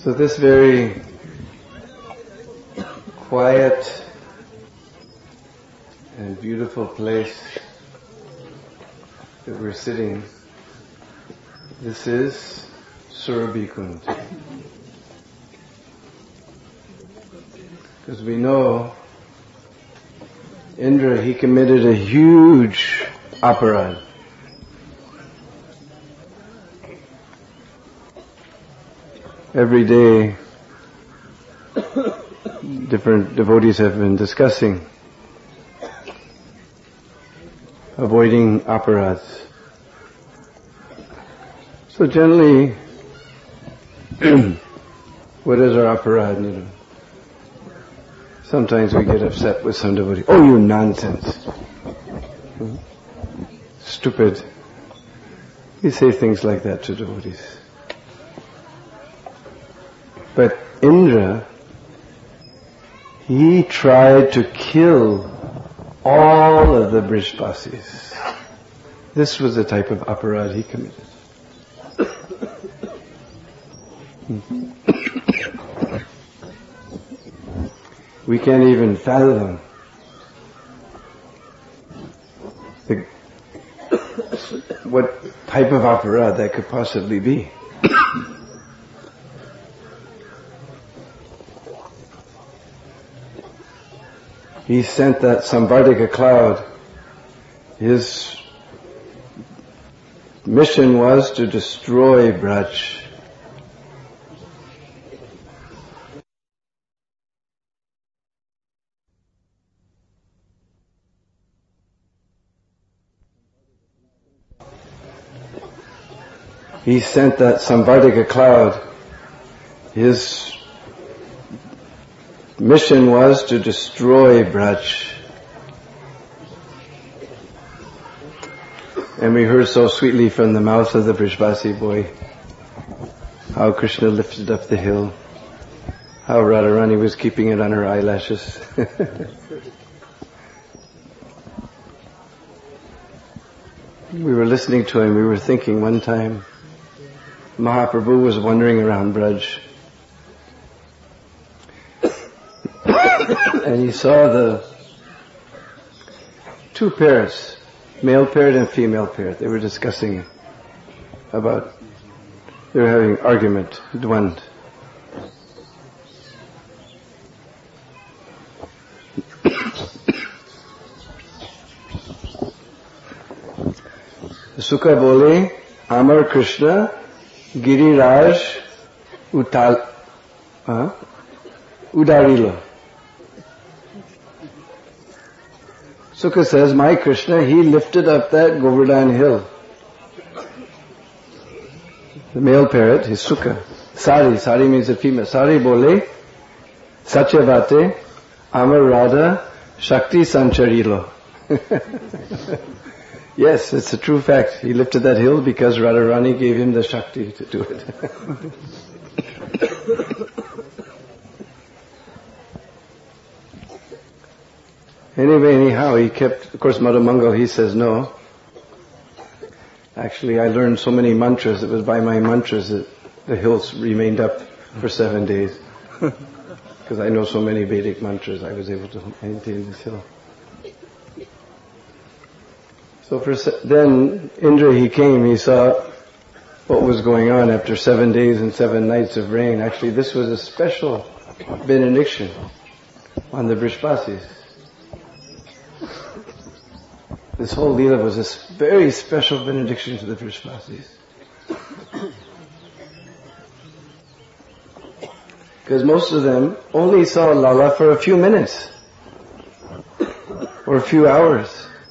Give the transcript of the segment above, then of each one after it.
So this very quiet and beautiful place that we're sitting, this is Surabhi Kund. Because we know Indra, he committed a huge aparad. Every day, different devotees have been discussing avoiding aparads. So generally, what is our aparad? You know? Sometimes we get upset with some devotee. Oh, you nonsense. Stupid. We say things like that to devotees. But Indra, he tried to kill all of the Brishbasis. This was the type of aparad he committed. We can't even fathom what type of aparad that could possibly be. He sent that Sambardika cloud. His mission was to destroy Braj. He sent that Sambardika cloud. His mission was to destroy Braj. And we heard so sweetly from the mouth of the Brishbasi boy how Krishna lifted up the hill, how Radharani was keeping it on her eyelashes. We were listening to him, we were thinking one time, Mahaprabhu was wandering around Braj. And he saw the two parrots, male parrot and female parrot. They were discussing about, they were having argument, dwand. Sukha bole, Amar Krishna, Giriraj, Udarilo. Sukha says, my Krishna, he lifted up that Govardhan hill. The male parrot is Sukha. Sari means a female. Sari bole, Satya bate, Amar Radha, Shakti Sancharilo. Yes, it's a true fact. He lifted that hill because Radharani gave him the Shakti to do it. Anyhow, he kept, of course, Madhamangal, he says no. Actually, I learned so many mantras, it was by my mantras that the hills remained up for 7 days. Because I know so many Vedic mantras, I was able to maintain this hill. So then Indra, he came, he saw what was going on after 7 days and 7 nights of rain. Actually, this was a special benediction on the Brishbasis. This whole Leela was a very special benediction to the Brishbasis. Because most of them only saw Lala for a few minutes or a few hours.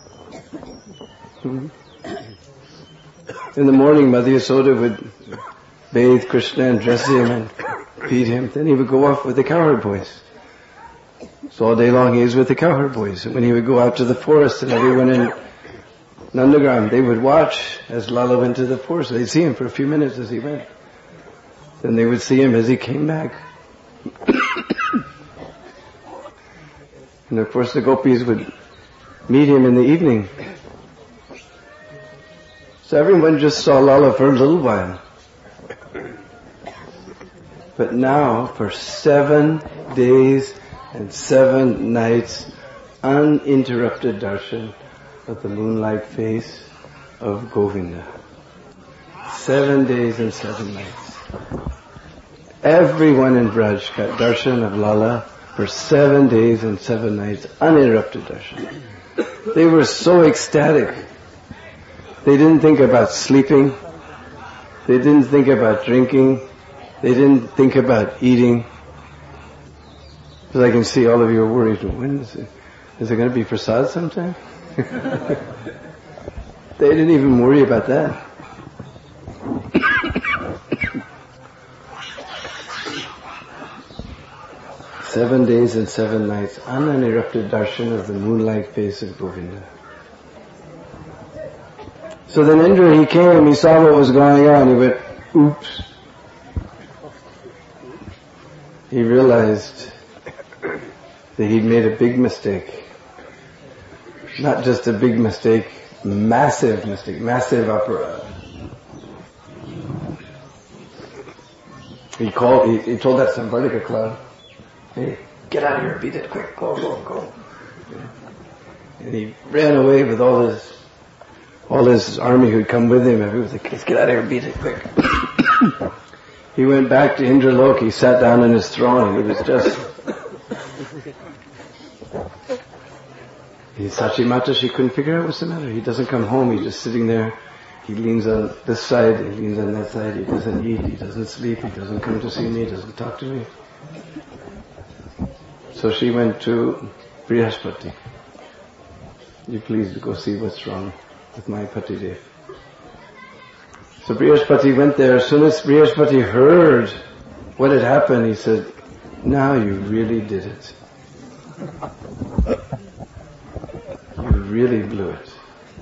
In the morning, Mother Yasoda would bathe Krishna and dress him and feed him. Then he would go off with the cowherd boys. So all day long he was with the cowherd boys. And when he would go out to the forest and everyone in Nandagram, they would watch as Lala went to the forest. They'd see him for a few minutes as he went. Then they would see him as he came back. And of course the gopis would meet him in the evening. So everyone just saw Lala for a little while. But now, for 7 days and 7 nights, uninterrupted darshan of the moon-like face of Govinda. 7 days and 7 nights. Everyone in Braj got darshan of Lala for 7 days and 7 nights, uninterrupted darshan. They were so ecstatic. They didn't think about sleeping. They didn't think about drinking. They didn't think about eating. Because I can see all of you are worried. When is it? Is it going to be prasad sometime? They didn't even worry about that. Seven days and 7 nights, uninterrupted darshan of the moon-like face of Govinda. So then Indra, he came, he saw what was going on, he went, oops. He realized that he'd made a big mistake. Not just a big mistake, massive mistake, massive aparadha. He told that Samvartika cloud, hey, get out of here, beat it quick, go. And he ran away with all his army who'd come with him. Everyone was like, let's get out of here, beat it quick. He went back to Indralok, he sat down on his throne, and he was just... Sachi Mata, she couldn't figure out what's the matter. He doesn't come home, he's just sitting there. He leans on this side, he leans on that side, he doesn't eat, he doesn't sleep, he doesn't come to see me, he doesn't talk to me. So she went to Brihaspati. You please go see what's wrong with my Patidev. So Brihaspati went there. As soon as Brihaspati heard what had happened, he said, now you really did it. You really blew it.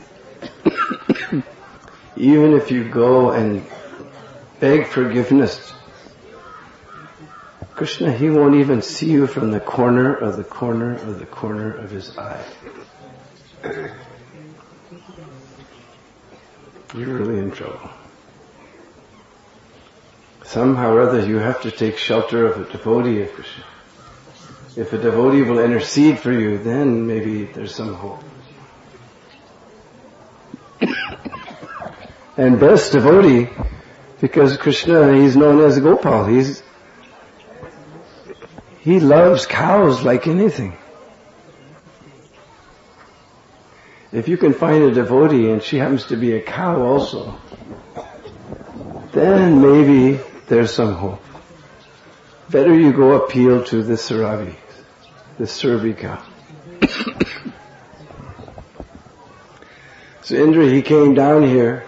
Even if you go and beg forgiveness, Krishna, he won't even see you from the corner of the corner of the corner of his eye. You're really in trouble. Somehow or other you have to take shelter of a devotee of Krishna. If a devotee will intercede for you, then maybe there's some hope. And best devotee, because Krishna, he's known as Gopal. He loves cows like anything. If you can find a devotee and she happens to be a cow also, then maybe there's some hope. Better you go appeal to the Sarabi, the Surabhi cow. So Indra, he came down here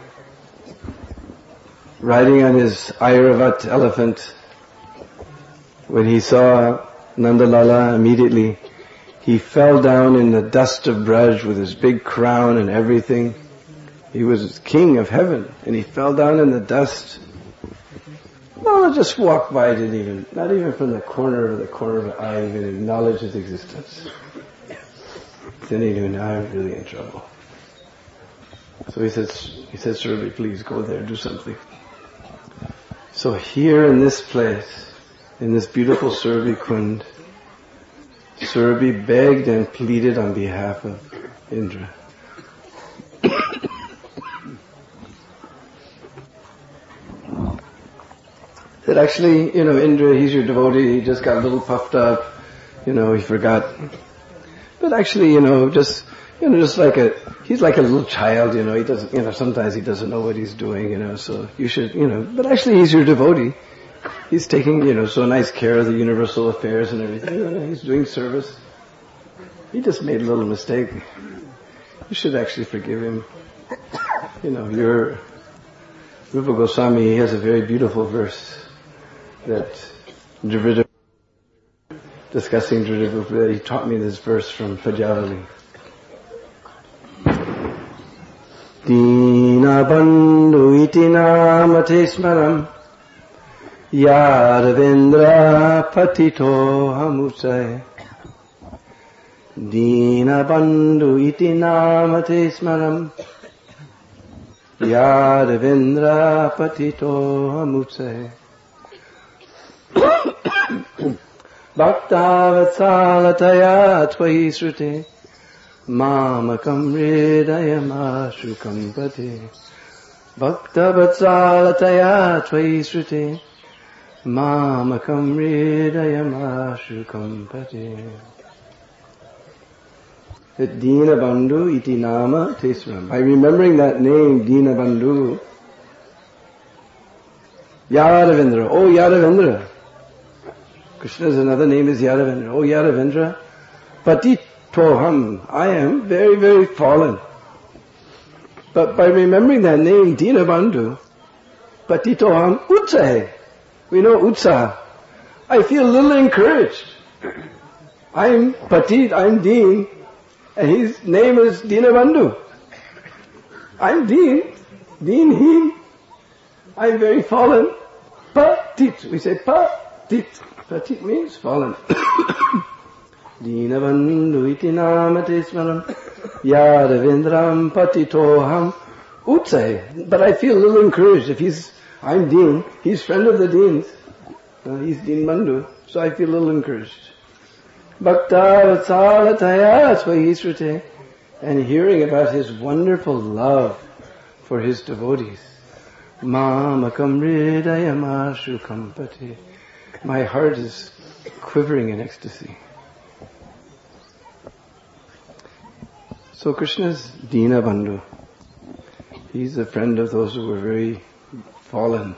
riding on his Airavat elephant. When he saw Nandalala, immediately he fell down in the dust of Braj with his big crown and everything. He was king of heaven, and he fell down in the dust. Well, just walked by, not even from the corner of the eye, even acknowledge his existence. Then he knew, now I'm really in trouble. So he said, Surabhi, please go there, do something. So here in this place, in this beautiful Surabhi Kund, Surabhi begged and pleaded on behalf of Indra. That actually, Indra, he's your devotee, he just got a little puffed up, he forgot. But actually, he's like a little child, he doesn't, sometimes he doesn't know what he's doing, so you should, but actually he's your devotee. He's taking, so nice care of the universal affairs and everything, he's doing service. He just made a little mistake. You should actually forgive him. Your Rupa Goswami, he has a very beautiful verse that discussing Dhriva, he taught me this verse from Pajavali. Dina bandhu iti namate smaram Yaravendra patito hamusay. Dina bandhu iti namate smaram Yaravendra patito hamusay. Bhaktavatsalataya tvayi srute Mamakam hridayama kampate. Bhaktavatsalataya tvayi srute Mamakam hridayama kampate. Dinabandhu iti nama tesram. By remembering that name, Dinabandhu, Yadavendra, oh Yadavendra. Krishna's another name is Yadavendra. Oh Yadavendra, patitoham, I am very, very fallen. But by remembering that name, Dinabandhu, patitoham utsahe. We know utsaha. I feel a little encouraged. I'm patit, I'm Deen, and his name is Dinabandhu. I'm Deen, Deenheen. I'm very fallen. Patit. We say patit. Patit means fallen. Dinabandhu iti namate smaram Yadavendram patitoham utsahe. But I feel a little encouraged. If I'm Deen, he's friend of the Deens. He's Dinabandhu. So I feel a little encouraged. Bhaktavatsalataya tvayi srute. And hearing about his wonderful love for his devotees. Mamakam hridayama kampate. My heart is quivering in ecstasy. So Krishna is Dinabandhu. He's a friend of those who were very fallen.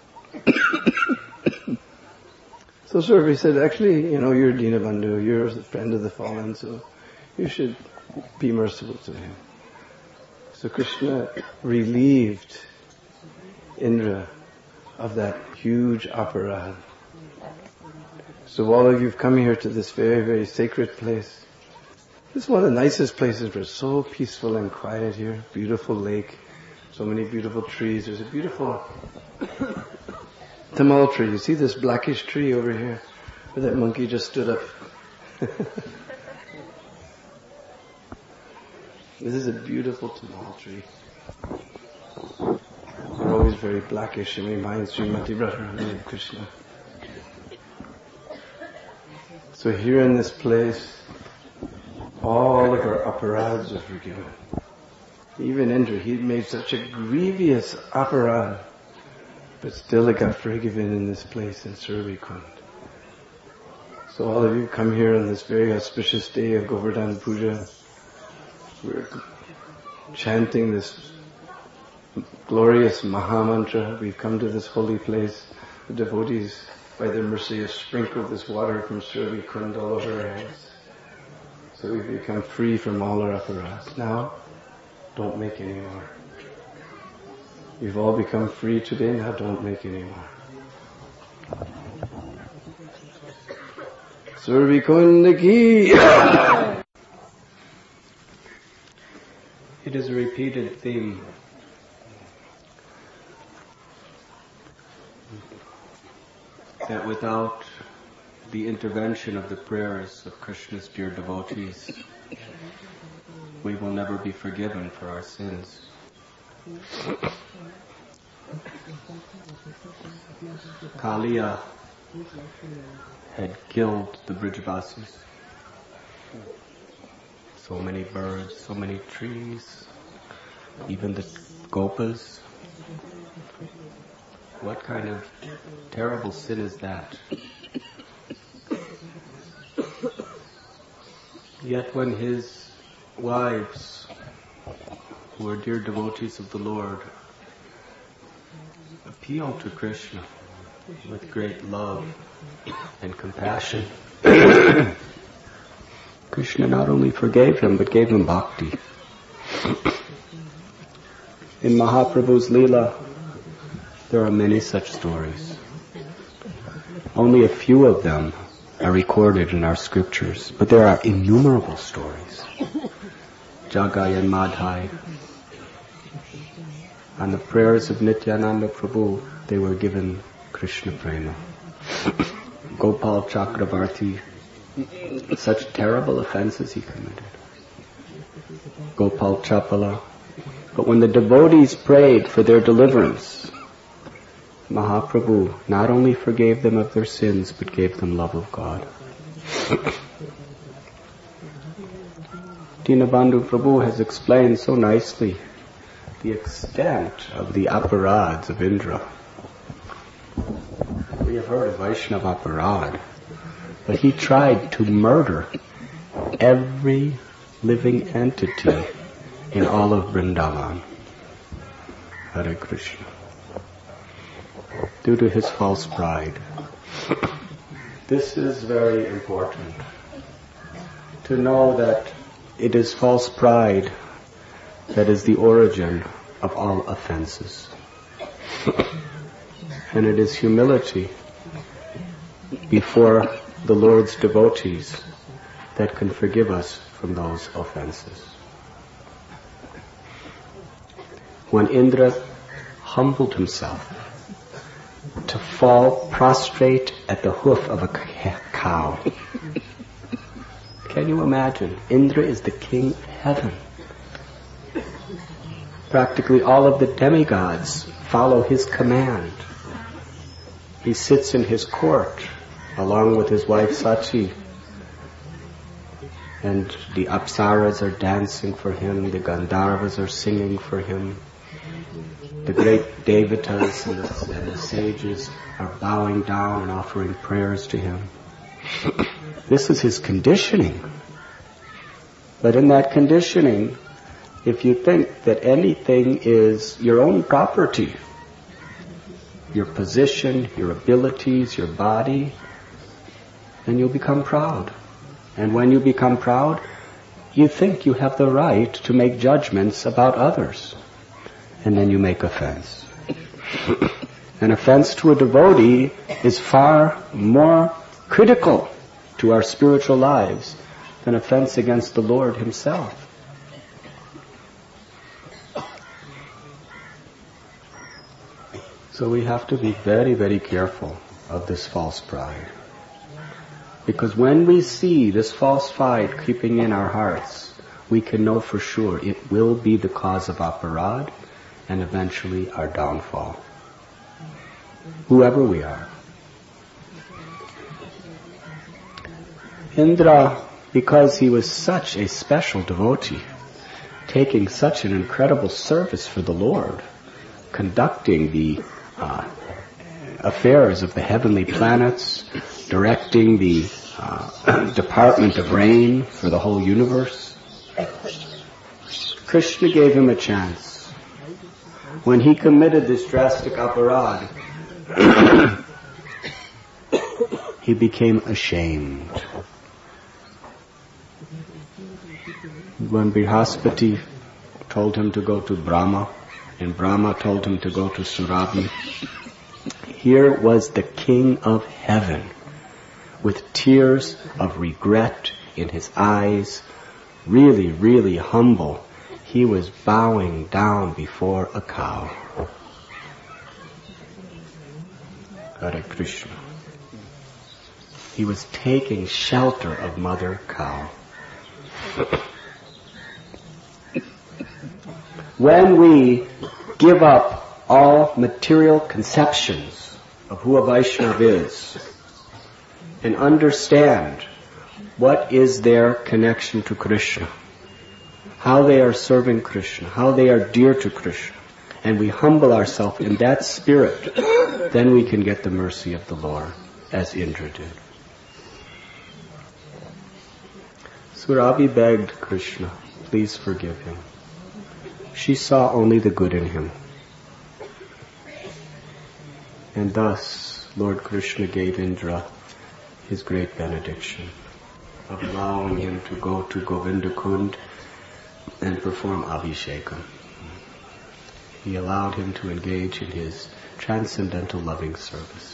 So Surabhi said, actually, you're Dinabandhu, you're a friend of the fallen, so you should be merciful to him. So Krishna relieved Indra of that huge aparad. So all of you have come here to this very, very sacred place. This is one of the nicest places. We're so peaceful and quiet here. Beautiful lake. So many beautiful trees. There's a beautiful tamal tree. You see this blackish tree over here? Where that monkey just stood up. This is a beautiful tamal tree. They're always very blackish and reminds Srimati Radharani of Krishna. So here in this place, all of our aparads are forgiven. Even Indra, he made such a grievous aparad, but still it got forgiven in this place in Surabhi-Kund. So all of you come here on this very auspicious day of Govardhan Puja. We're chanting this glorious Mahamantra. We've come to this holy place. The devotees, by their mercy, have sprinkled this water from Surabhi-Kund all over our heads. So we've become free from all our apparatus. Now, don't make any more. You've all become free today, now don't make any more. Surabhi-Kund ki! It is a repeated theme. That without the intervention of the prayers of Krishna's dear devotees, we will never be forgiven for our sins. Kaliya had killed the Brijavasis. So many birds, so many trees, even the gopas. What kind of terrible sin is that? Yet when his wives, who are dear devotees of the Lord, appeal to Krishna with great love and compassion, Krishna not only forgave him, but gave him bhakti. In Mahaprabhu's Leela, there are many such stories. Only a few of them are recorded in our scriptures, but there are innumerable stories. Jagai and Madhai. On the prayers of Nityananda Prabhu, they were given Krishna Prema. Gopal Chakravarti, such terrible offenses he committed. Gopal Chapala. But when the devotees prayed for their deliverance, Mahaprabhu not only forgave them of their sins, but gave them love of God. Dinabandhu Prabhu has explained so nicely the extent of the aparads of Indra. We have heard of Vaishnava aparad, but he tried to murder every living entity in all of Vrindavan. Hare Krishna. Due to his false pride. This is very important. To know that it is false pride that is the origin of all offenses. And it is humility before the Lord's devotees that can forgive us from those offenses. When Indra humbled himself to fall prostrate at the hoof of a cow. Can you imagine? Indra is the king of heaven. Practically all of the demigods follow his command. He sits in his court along with his wife Sachi. And the Apsaras are dancing for him, the Gandharvas are singing for him. The great Devatas and the sages are bowing down and offering prayers to him. This is his conditioning. But in that conditioning, if you think that anything is your own property, your position, your abilities, your body, then you'll become proud. And when you become proud, you think you have the right to make judgments about others. And then you make offense. An offense to a devotee is far more critical to our spiritual lives than offense against the Lord himself. So we have to be very, very careful of this false pride. Because when we see this false pride creeping in our hearts, we can know for sure it will be the cause of aparad and eventually our downfall. Whoever we are. Indra, because he was such a special devotee, taking such an incredible service for the Lord, conducting the affairs of the heavenly planets, directing the department of rain for the whole universe, Krishna gave him a chance. When he committed this drastic aparad, he became ashamed. When Brihaspati told him to go to Brahma, and Brahma told him to go to Surabhi, here was the king of heaven, with tears of regret in his eyes, really, really humble. He was bowing down before a cow. Hare Krishna. He was taking shelter of Mother Cow. When we give up all material conceptions of who a Vaishnava is and understand what is their connection to Krishna, how they are serving Krishna, how they are dear to Krishna, and we humble ourselves in that spirit, then we can get the mercy of the Lord, as Indra did. Surabhi begged Krishna, please forgive him. She saw only the good in him. And thus, Lord Krishna gave Indra his great benediction of allowing him to go to Govinda Kund and perform Abhishekam. He allowed him to engage in his transcendental loving service.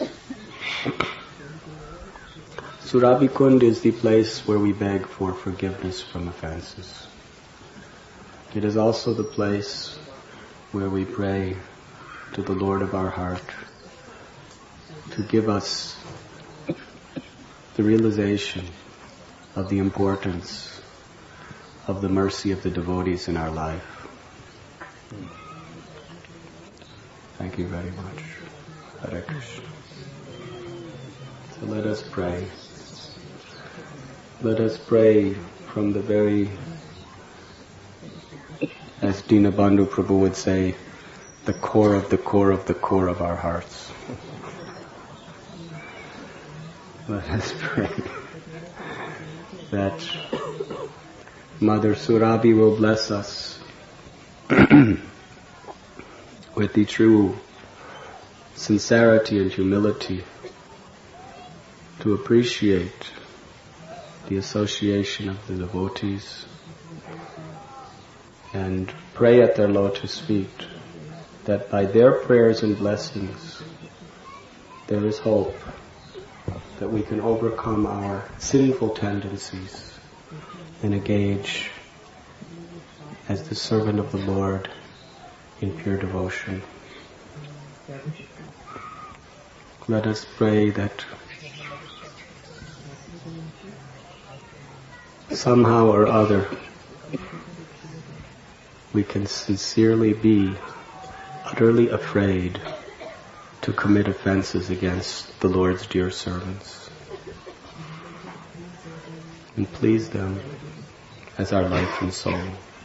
Surabhi Kund is the place where we beg for forgiveness from offenses. It is also the place where we pray to the Lord of our heart to give us the realization of the importance of the mercy of the devotees in our life. Thank you very much. Hare Krishna. So let us pray. Let us pray from the very, as Dinabandhu Prabhu would say, the core of the core of the core of our hearts. Let us pray that Mother Surabhi will bless us with the true sincerity and humility to appreciate the association of the devotees and pray at their lotus feet that by their prayers and blessings there is hope that we can overcome our sinful tendencies and engage as the servant of the Lord in pure devotion. Let us pray that somehow or other we can sincerely be utterly afraid to commit offenses against the Lord's dear servants and please them as our life and soul.